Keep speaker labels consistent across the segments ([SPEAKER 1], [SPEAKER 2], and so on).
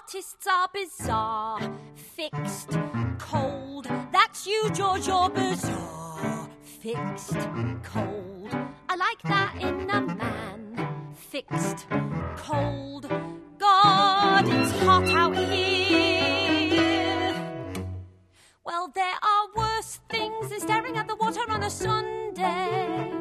[SPEAKER 1] artists are bizarre. Fixed, cold, that's you, George, you're bizarre. Fixed, cold, I like that in a man. Fixed, cold, God, it's hot out here. Well, there are worse things than staring at the water on a Sunday.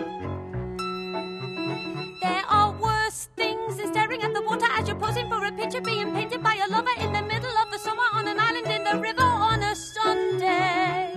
[SPEAKER 1] There are worse things than staring at the water as you're posing for a picture being painted by a lover in the middle of the summer on an island in the river on a Sunday.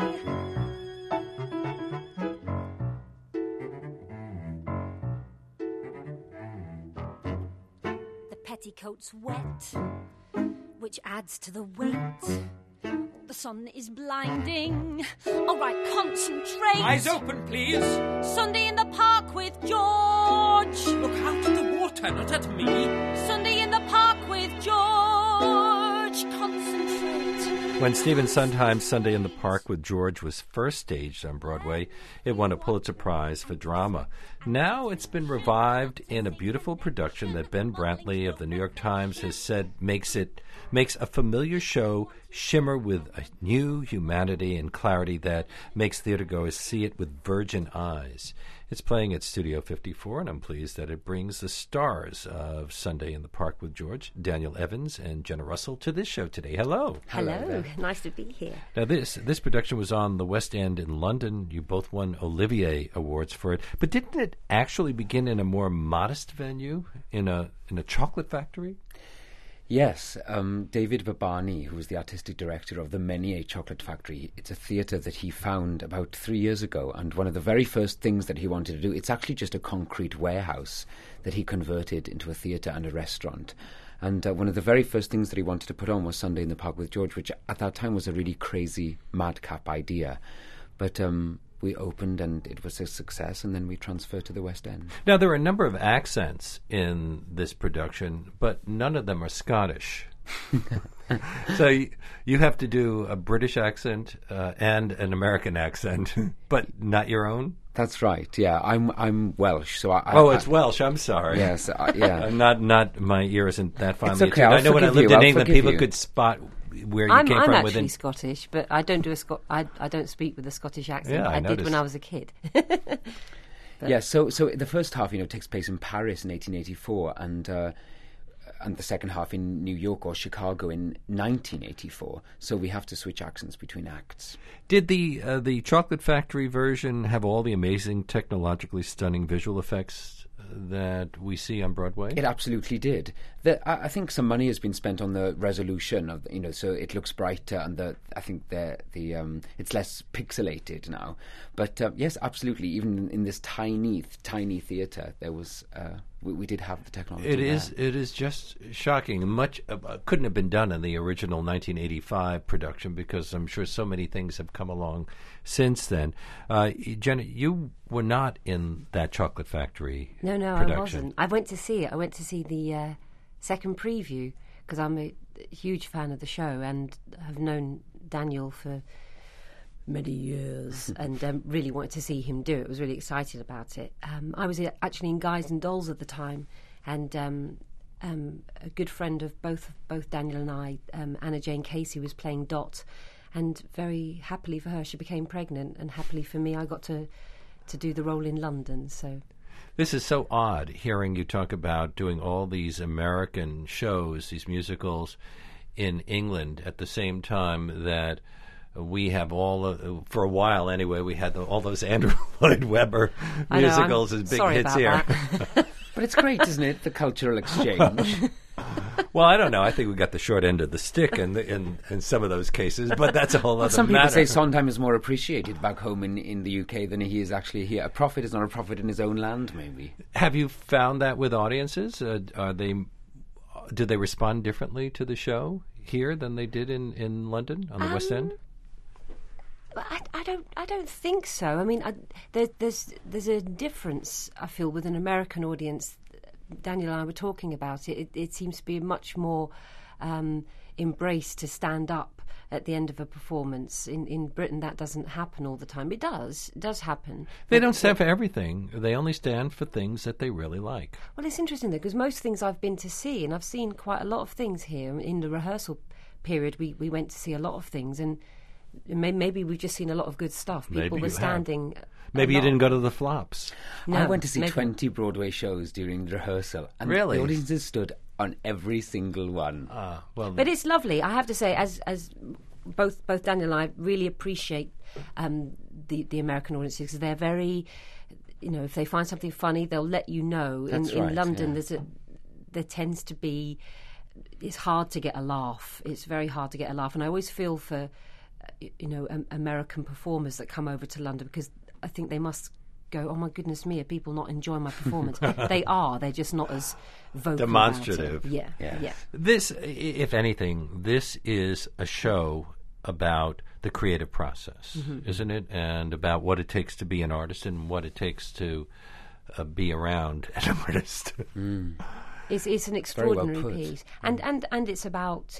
[SPEAKER 1] The petticoat's wet, which adds to the weight. The sun is blinding. All right, concentrate.
[SPEAKER 2] Eyes open, please.
[SPEAKER 1] Sunday in the park with George.
[SPEAKER 2] Look out at the water, not at me.
[SPEAKER 1] Sunday in the park with George. Concentrate.
[SPEAKER 3] When Stephen Sondheim's Sunday in the Park with George was first staged on Broadway, it won a Pulitzer Prize for drama. Now it's been revived in a beautiful production that Ben Brantley of the New York Times has said makes a familiar show shimmer with a new humanity and clarity that makes theatergoers see it with virgin eyes. It's playing at Studio 54, and I'm pleased that it brings the stars of Sunday in the Park with George, Daniel Evans and Jenna Russell, to this show today. Hello.
[SPEAKER 4] Hello. Nice to be here.
[SPEAKER 3] Now, this production was on the West End in London. You both won Olivier Awards for it. But didn't it actually begin in a more modest venue, in a chocolate factory?
[SPEAKER 5] Yes, David Vabani, who was the artistic director of the Menier Chocolate Factory, it's a theatre that he found about 3 years ago, and one of the very first things that he wanted to do, it's actually just a concrete warehouse that he converted into a theatre and a restaurant. And one of the very first things that he wanted to put on was Sunday in the Park with George, which at that time was a really crazy, madcap idea. But we opened and it was a success, and then we transferred to the West End.
[SPEAKER 3] Now, there are a number of accents in this production, but none of them are Scottish. So you have to do a British accent and an American accent, but not your own?
[SPEAKER 5] That's right. Yeah, I'm Welsh, so
[SPEAKER 3] it's Welsh. I'm sorry.
[SPEAKER 5] Yes, yeah.
[SPEAKER 3] not my ear isn't that finely
[SPEAKER 5] It's okay.
[SPEAKER 3] attuned.
[SPEAKER 5] I
[SPEAKER 3] know when I lived in England, people could spot where you came
[SPEAKER 4] I'm
[SPEAKER 3] from.
[SPEAKER 4] actually Scottish, but I don't do I don't speak with a Scottish accent.
[SPEAKER 3] Yeah,
[SPEAKER 4] I did
[SPEAKER 3] noticed.
[SPEAKER 4] when I was a kid.
[SPEAKER 5] Yeah. So the first half, takes place in Paris in 1884, and the second half in New York or Chicago in 1984. So we have to switch accents between acts.
[SPEAKER 3] Did the Chocolate Factory version have all the amazing, technologically stunning visual effects that we see on Broadway?
[SPEAKER 5] It absolutely did. I think some money has been spent on the resolution of so it looks brighter, and I think it's less pixelated now. But yes, absolutely. Even in this tiny theatre, there was we did have the technology.
[SPEAKER 3] It is just shocking. Much couldn't have been done in the original 1985 production, because I'm sure so many things have come along since then. Jenna, you were not in that Chocolate Factory production.
[SPEAKER 4] I wasn't. I went to see it. I went to see the second preview because I'm a huge fan of the show and have known Daniel for many years and really wanted to see him do it. I was really excited about it. I was actually in Guys and Dolls at the time, and a good friend of both Daniel and I, Anna Jane Casey, was playing Dot, and very happily for her she became pregnant, and happily for me I got to do the role in London. So
[SPEAKER 3] this is so odd, hearing you talk about doing all these American shows, these musicals in England at the same time that we have for a while anyway, we had all those Andrew Lloyd Webber musicals as big hits here.
[SPEAKER 5] But it's great, isn't it, the cultural exchange?
[SPEAKER 3] Well, I don't know. I think we got the short end of the stick in some of those cases, but that's a whole other matter.
[SPEAKER 5] Some people say Sondheim is more appreciated back home in the UK than he is actually here. A prophet is not a prophet in his own land, maybe.
[SPEAKER 3] Have you found that with audiences? Do they respond differently to the show here than they did in London on the West End?
[SPEAKER 4] I don't think so. I mean, there's a difference, I feel, with an American audience. Daniel and I were talking about it. It seems to be much more embrace to stand up at the end of a performance. In Britain, that doesn't happen all the time. It does happen.
[SPEAKER 3] They don't stand for everything. They only stand for things that they really like.
[SPEAKER 4] Well, it's interesting, though, because most things I've been to see, and I've seen quite a lot of things here. In the rehearsal period, we went to see a lot of things, and maybe we've just seen a lot of good stuff. People were standing...
[SPEAKER 3] Maybe you didn't go to the flops.
[SPEAKER 4] No,
[SPEAKER 5] I went to see 20 Broadway shows during rehearsal, and
[SPEAKER 3] Really?
[SPEAKER 5] the audiences stood on every single one.
[SPEAKER 4] But it's lovely. I have to say, as both Daniel and I really appreciate the American audiences, because they're very, if they find something funny, they'll let you know.
[SPEAKER 5] That's
[SPEAKER 4] in
[SPEAKER 5] right,
[SPEAKER 4] London,
[SPEAKER 5] yeah.
[SPEAKER 4] there tends to be, it's hard to get a laugh. It's very hard to get a laugh, and I always feel for American performers that come over to London, because I think they must go, oh my goodness me, are people not enjoying my performance? They are. They're just not as vocal.
[SPEAKER 3] Demonstrative.
[SPEAKER 4] About it.
[SPEAKER 5] Yes.
[SPEAKER 4] Yeah.
[SPEAKER 3] This, if anything, this is a show about the creative process, isn't it? And about what it takes to be an artist and what it takes to be around an artist.
[SPEAKER 4] It's an extraordinary
[SPEAKER 5] put.
[SPEAKER 4] piece, and it's about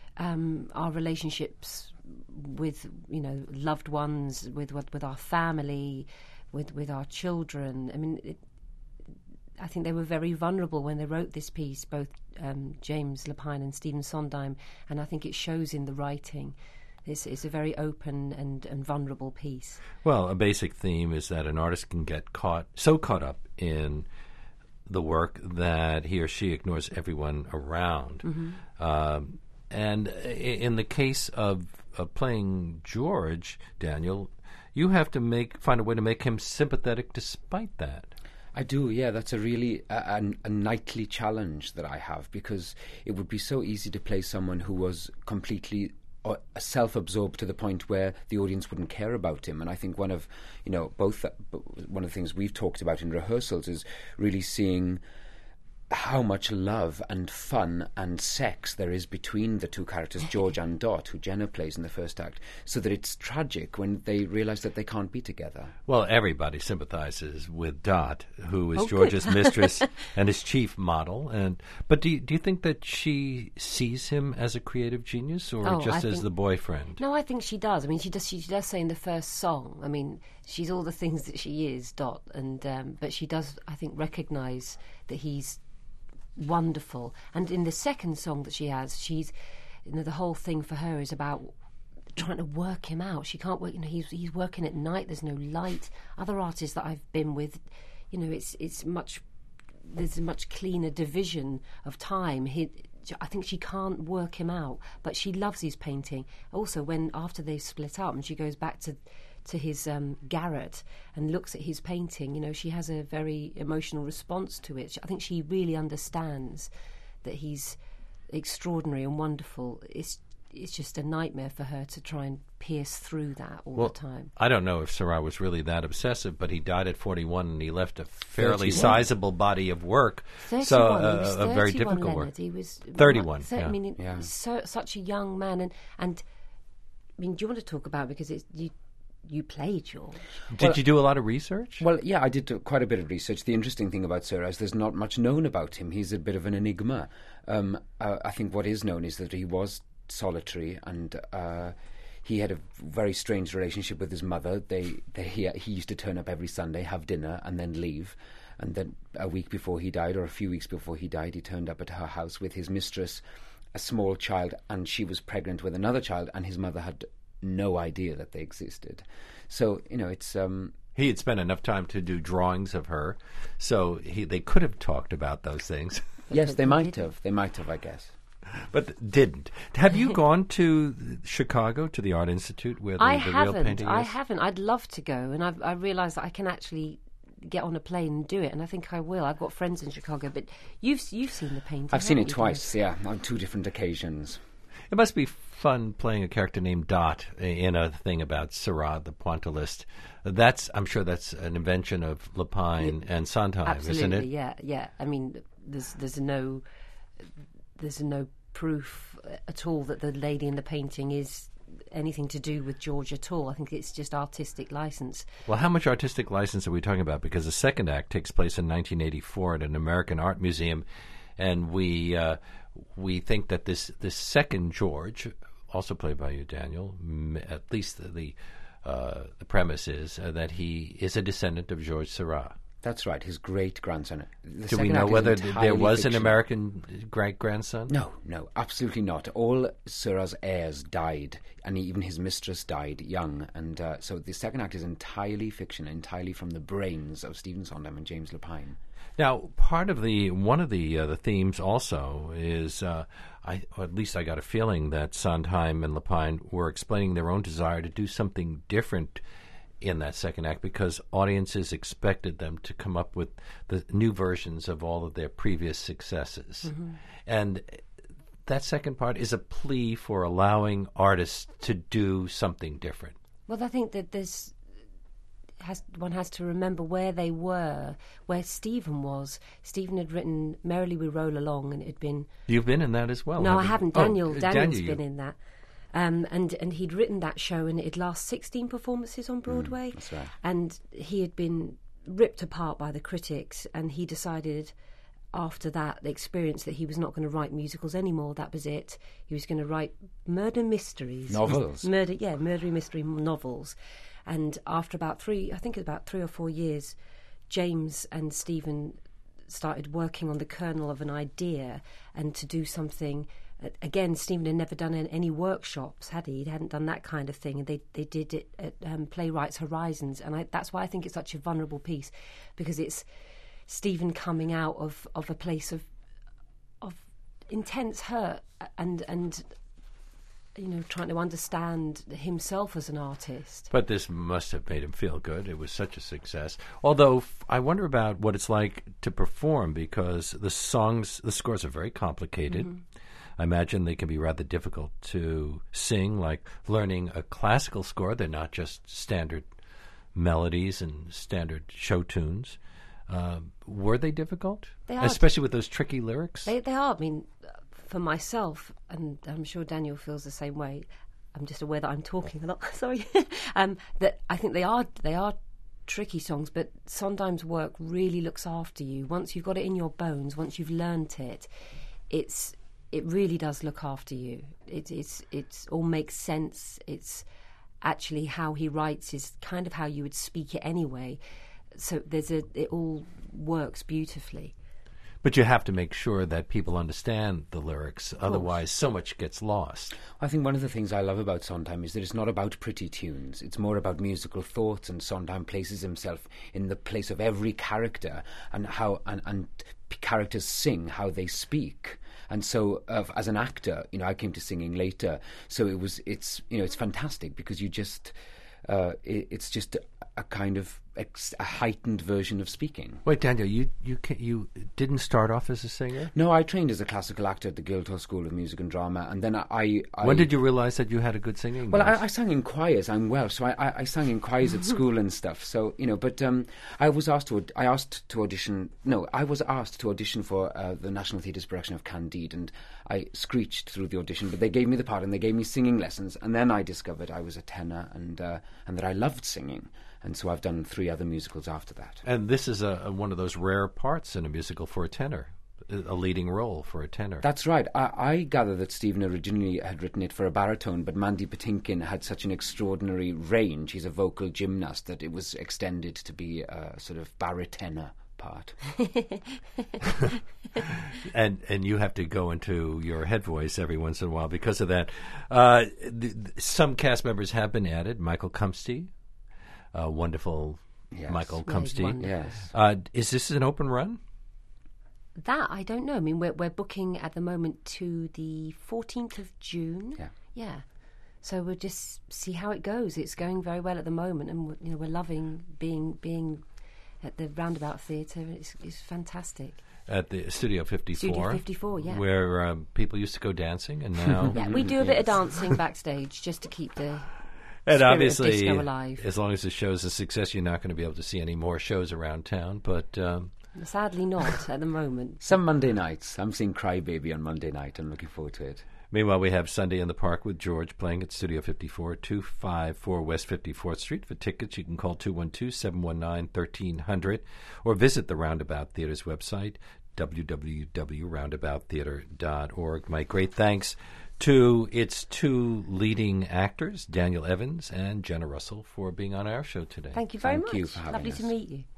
[SPEAKER 4] our relationships with loved ones, with our family, with our children. I mean, I think they were very vulnerable when they wrote this piece, both James Lapine and Stephen Sondheim, and I think it shows in the writing. It's a very open and vulnerable piece.
[SPEAKER 3] Well, a basic theme is that an artist can get so caught up in the work that he or she ignores everyone around. And in the case of playing George, Daniel, you have to find a way to make him sympathetic despite that.
[SPEAKER 5] I do, yeah. That's a really a nightly challenge that I have, because it would be so easy to play someone who was completely self-absorbed to the point where the audience wouldn't care about him. And I think one of the things we've talked about in rehearsals is really seeing how much love and fun and sex there is between the two characters, George and Dot, who Jenna plays in the first act, so that it's tragic when they realise that they can't be together.
[SPEAKER 3] Well, everybody sympathizes with Dot, who is George's mistress and his chief model. But do you think that she sees him as a creative genius, or just as the boyfriend?
[SPEAKER 4] No, I think she does. I mean, she does say in the first song, I mean, she's all the things that she is, Dot, and but she does, I think, recognise that he's wonderful. And in the second song that she has, she's, the whole thing for her is about trying to work him out. She can't work, he's working at night, there's no light. Other artists that I've been with, there's a much cleaner division of time. I think she can't work him out, but she loves his painting. Also, after they split up and she goes back to his garret and looks at his painting, she has a very emotional response to it. I think she really understands that he's extraordinary and wonderful. It's just a nightmare for her to try and pierce through that all the time.
[SPEAKER 3] I don't know if Seurat was really that obsessive, but he died at 41 and he left a fairly sizable body of work.
[SPEAKER 4] 31,
[SPEAKER 3] so
[SPEAKER 4] a
[SPEAKER 3] very difficult
[SPEAKER 4] Leonard.
[SPEAKER 3] work.
[SPEAKER 4] He was
[SPEAKER 3] 31.
[SPEAKER 4] I mean, he's such a young man, and I mean, do you want to talk about, because you played George?
[SPEAKER 3] Did you do a lot of research?
[SPEAKER 5] Well, yeah, I did quite a bit of research. The interesting thing about Seurat is there's not much known about him. He's a bit of an enigma. I think what is known is that he was solitary, and he had a very strange relationship with his mother. He used to turn up every Sunday, have dinner, and then leave. And then a week before he died, or a few weeks before he died, he turned up at her house with his mistress, a small child, and she was pregnant with another child, and his mother had no idea that they existed. So, it's...
[SPEAKER 3] He had spent enough time to do drawings of her, so they could have talked about those things.
[SPEAKER 5] Yes, they might have. They might have, I guess.
[SPEAKER 3] But didn't. Have you gone to Chicago, to the Art Institute, where the real painting is?
[SPEAKER 4] I haven't. I'd love to go, and I realised that I can actually get on a plane and do it, and I think I will. I've got friends in Chicago, but you've seen the painting.
[SPEAKER 5] I've seen it twice, yeah, on 2 different occasions.
[SPEAKER 3] It must be fun playing a character named Dot in a thing about Seurat, the pointillist. I'm sure that's an invention of Lapine and Sondheim, isn't it?
[SPEAKER 4] Yeah. I mean, there's no proof at all that the lady in the painting is anything to do with George at all. I think it's just artistic license.
[SPEAKER 3] Well, how much artistic license are we talking about? Because the second act takes place in 1984 at an American art museum, and we we think that this second George, also played by you, Daniel, at least the premise is that he is a descendant of Georges Seurat.
[SPEAKER 5] That's right, his great-grandson.
[SPEAKER 3] Do we know whether there was an American great-grandson?
[SPEAKER 5] No, absolutely not. All Seurat's heirs died, and even his mistress died young. And so the second act is entirely fiction, entirely from the brains of Stephen Sondheim and James Lapine.
[SPEAKER 3] Now, one of the themes also is, or at least I got a feeling that Sondheim and Lapine were explaining their own desire to do something different in that second act because audiences expected them to come up with the new versions of all of their previous successes. Mm-hmm. And that second part is a plea for allowing artists to do something different.
[SPEAKER 4] Well, I think that one has to remember where they were, where Stephen was. Stephen had written Merrily We Roll Along, and it had been...
[SPEAKER 3] You've been in that as well.
[SPEAKER 4] No, I haven't. Daniel's
[SPEAKER 3] Daniel,
[SPEAKER 4] been in that. And he'd written that show, and it'd last 16 performances on Broadway.
[SPEAKER 5] That's right.
[SPEAKER 4] And he had been ripped apart by the critics, and he decided after that experience that he was not going to write musicals anymore. That was it. He was going to write murder mysteries.
[SPEAKER 5] Novels.
[SPEAKER 4] Murder mystery novels. And after about 3 or 4 years, James and Stephen started working on the kernel of an idea and to do something. Again, Stephen had never done any workshops, had he? He hadn't done that kind of thing, and they did it at Playwrights Horizons, and that's why I think it's such a vulnerable piece, because it's Stephen coming out of a place of intense hurt and trying to understand himself as an artist.
[SPEAKER 3] But this must have made him feel good. It was such a success. Although I wonder about what it's like to perform, because the scores are very complicated. Mm-hmm. I imagine they can be rather difficult to sing, like learning a classical score. They're not just standard melodies and standard show tunes. Were they difficult?
[SPEAKER 4] They are.
[SPEAKER 3] Especially with those tricky lyrics?
[SPEAKER 4] They are. I mean, for myself, and I'm sure Daniel feels the same way, I'm just aware that I'm talking a lot, sorry, that I think they are tricky songs, but Sondheim's work really looks after you. Once you've got it in your bones, once you've learnt it, it really does look after you. It's all makes sense. It's actually how he writes is kind of how you would speak it anyway. So it all works beautifully.
[SPEAKER 3] But you have to make sure that people understand the lyrics, otherwise so much gets lost.
[SPEAKER 5] I think one of the things I love about Sondheim is that it's not about pretty tunes. It's more about musical thoughts, and Sondheim places himself in the place of every character and how and characters sing, how they speak. And so, as an actor, I came to singing later. So it's fantastic because you just, it's just a kind of a heightened version of speaking.
[SPEAKER 3] Wait, Daniel, you didn't start off as a singer?
[SPEAKER 5] No, I trained as a classical actor at the Guildhall School of Music and Drama, and then I
[SPEAKER 3] when did you realize that you had a good singing voice?
[SPEAKER 5] Well, I sang in choirs. I'm Welsh, so I sang in choirs at school and stuff. So but I was asked to audition for the National Theatre's production of Candide, and I screeched through the audition, but they gave me the part and they gave me singing lessons, and then I discovered I was a tenor and that I loved singing. And so I've done 3 other musicals after that.
[SPEAKER 3] And this is one of those rare parts in a musical for a tenor, a leading role for a tenor.
[SPEAKER 5] That's right. I gather that Stephen originally had written it for a baritone, but Mandy Patinkin had such an extraordinary range. He's a vocal gymnast that it was extended to be a sort of baritona part.
[SPEAKER 3] and you have to go into your head voice every once in a while because of that. Some cast members have been added. Michael Comsty. Wonderful, yes. Michael Comsty.
[SPEAKER 5] Yes.
[SPEAKER 3] Is this an open run?
[SPEAKER 4] That I don't know. I mean, we're booking at the moment to the 14th of June. Yeah. So we'll just see how it goes. It's going very well at the moment, and we're loving being at the Roundabout Theatre. It's fantastic. At the
[SPEAKER 3] Studio 54.
[SPEAKER 4] Studio 54, yeah.
[SPEAKER 3] Where people used to go dancing, and now
[SPEAKER 4] yeah, we do a bit of dancing backstage just to keep the.
[SPEAKER 3] And obviously,
[SPEAKER 4] alive.
[SPEAKER 3] As long as the show's a success, you're not going to be able to see any more shows around town. But
[SPEAKER 4] sadly, not at the moment.
[SPEAKER 5] Some Monday nights. I'm seeing Crybaby on Monday night. I'm looking forward to it.
[SPEAKER 3] Meanwhile, we have Sunday in the Park with George playing at Studio 54, 254 West 54th Street. For tickets, you can call 212-719-1300 or visit the Roundabout Theatre's website, www.roundabouttheater.org. My great thanks to its two leading actors, Daniel Evans and Jenna Russell, for being on our show today.
[SPEAKER 4] Thank you very much.
[SPEAKER 5] Thank you for having
[SPEAKER 4] Lovely
[SPEAKER 5] us.
[SPEAKER 4] to meet you.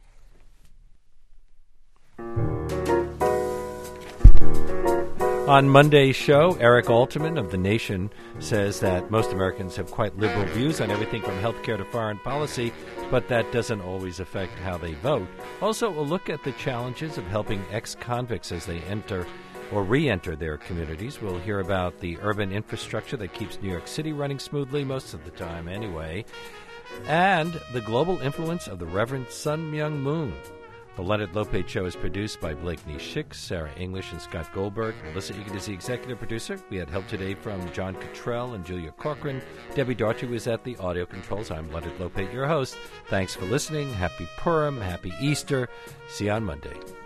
[SPEAKER 3] On Monday's show, Eric Alterman of The Nation says that most Americans have quite liberal views on everything from healthcare to foreign policy, but that doesn't always affect how they vote. Also, a look at the challenges of helping ex-convicts as they enter or re-enter their communities. We'll hear about the urban infrastructure that keeps New York City running smoothly, most of the time anyway, and the global influence of the Reverend Sun Myung Moon. The Leonard Lopate Show is produced by Blake Nischik, Sarah English, and Scott Goldberg. Melissa Egan is the executive producer. We had help today from John Cottrell and Julia Corcoran. Debbie Daughtry was at the audio controls. I'm Leonard Lopate, your host. Thanks for listening. Happy Purim. Happy Easter. See you on Monday.